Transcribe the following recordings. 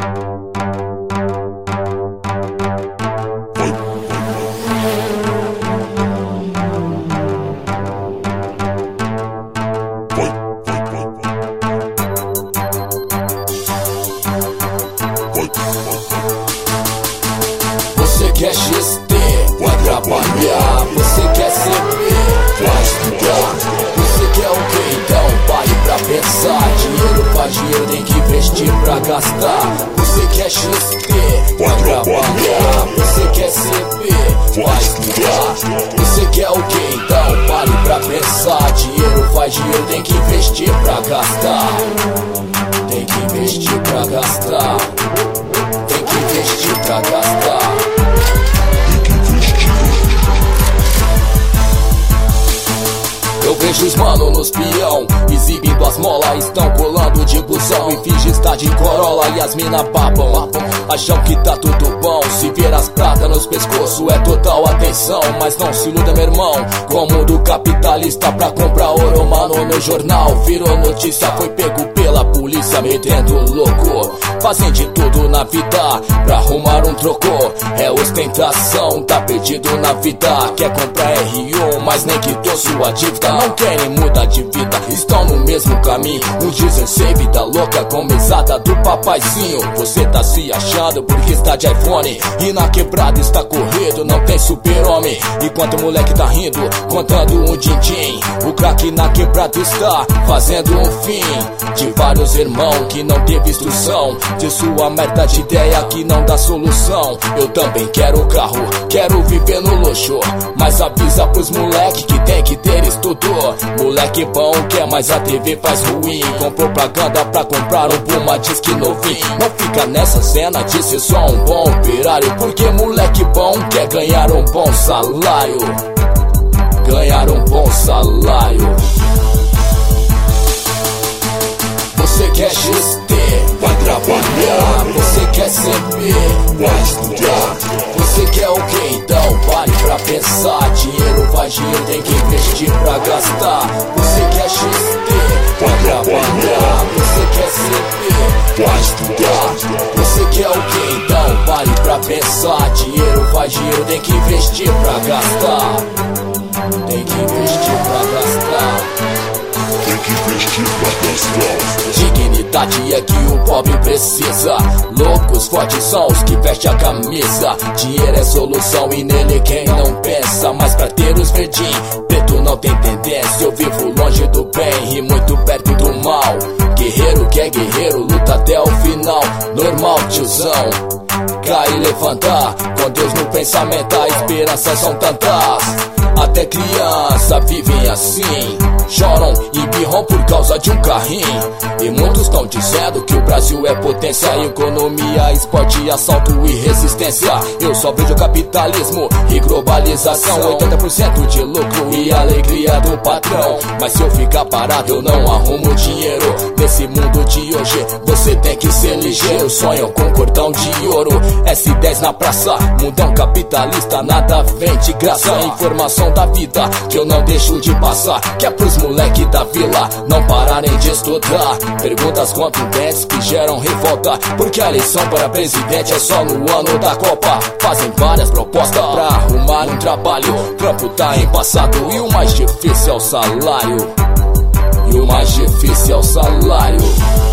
Você quer XT, vai trabalhar. Você quer CP, vai estudar. Você quer o que então? Pare pra pensar. Dinheiro faz dinheiro, tem que investir pra gastar. Você quer XT, vai trabalhar. Você quer CP, vai estudar. Você quer o que então? Pare pra pensar. Dinheiro faz dinheiro, tem que investir pra gastar. Tem que investir pra gastar. Tem que investir pra gastar. Eu vejo os mano nos peão, exibindo as molas, estão colando de busão e finge estar de Corolla e as mina babam. Acham que tá tudo bom, se ver as pratas nos pescoços é total atenção. Mas não se iluda, meu irmão, com o mundo capitalista pra comprar ouro, mano, no jornal virou notícia, foi pego pela polícia metendo louco. Fazem de tudo na vida pra arrumar um trocô, é ostentação, tá perdido na vida. Quer comprar R1, mas nem quitou sua dívida. Não querem mudar de vida, estão no mesmo caminho. Uns dizem ser vida louca com mesada do papaizinho. Você tá se achando porque está de iPhone e na quebrada está corrido, não tem super-homem. Enquanto o moleque tá rindo, contando um din-din, o craque na quebrada está fazendo um fim de vários irmãos que não teve instrução, de sua merda de ideia que não dá solução. Eu também quero carro, quero viver no luxo, mas avisa pros moleque que tem que ter estudo. Moleque bom quer, mas a TV faz ruim. Com propaganda pra comprar um Puma disque novinho. Não fica nessa cena de ser só um bom operário, porque moleque bom quer ganhar um bom salário. Ganhar um bom salário. Você quer XT, vai trabalhar. Você quer CP, vai estudar. Você quer o que então? Pare pra pensar. Dinheiro faz dinheiro, tem que investir pra gastar. Você quer XT, vai trabalhar. Você quer CP, vai estudar. Você quer o que então? Pare pra pensar. Dinheiro faz dinheiro, tem que investir pra gastar. Tem que investir pra gastar. Tem que investir pra gastar. Dignidade é que o pobre precisa. Loucos fortes são os que vestem a camisa. Dinheiro é solução e nele quem não pensa. Mas pra ter os verdinhos, preto não tem tendência. Eu vivo longe do bem e muito perto do mal. Guerreiro que é guerreiro, luta até o final. Normal, tiozão, cair e levantar. Com Deus no pensamento, a esperança são tantas. Até criança vivem assim, choram e birram por causa de um carrinho. E muitos estão dizendo que o Brasil é potência, economia, esporte, assalto e resistência. Eu só vejo capitalismo e globalização, 80% de lucro e alegria do patrão. Mas se eu ficar parado eu não arrumo dinheiro. Nesse mundo de hoje você tem que ser ligeiro. Sonham com cordão de ouro, S10 na praça. Mundão capitalista, nada vem de graça. Informação da vida que eu não deixo de passar, que é pros moleque da vila não pararem de estudar. Perguntas contundentes que geram revolta, porque a eleição para presidente é só no ano da Copa. Fazem várias propostas pra arrumar um trabalho. Trampo tá embaçado e o mais difícil é o salário. E o mais difícil é o salário.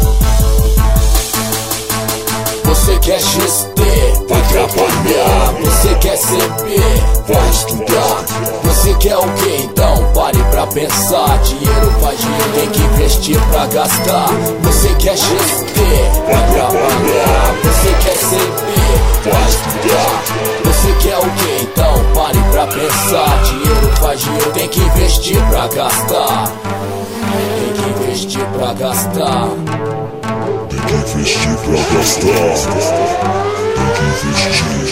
Você quer XT, vai trabalhar. Você quer CP, vai estudar. Você quer o que então? Pare pra pensar. Dinheiro faz dinheiro, tem que investir pra gastar. Você quer XT, vai trabalhar. Você quer CP, vai estudar. Você quer o que então? Pare pra pensar. Dinheiro faz dinheiro, tem que investir pra gastar. Tem que investir pra gastar. Tem que investir pra gastar. Tem que investir.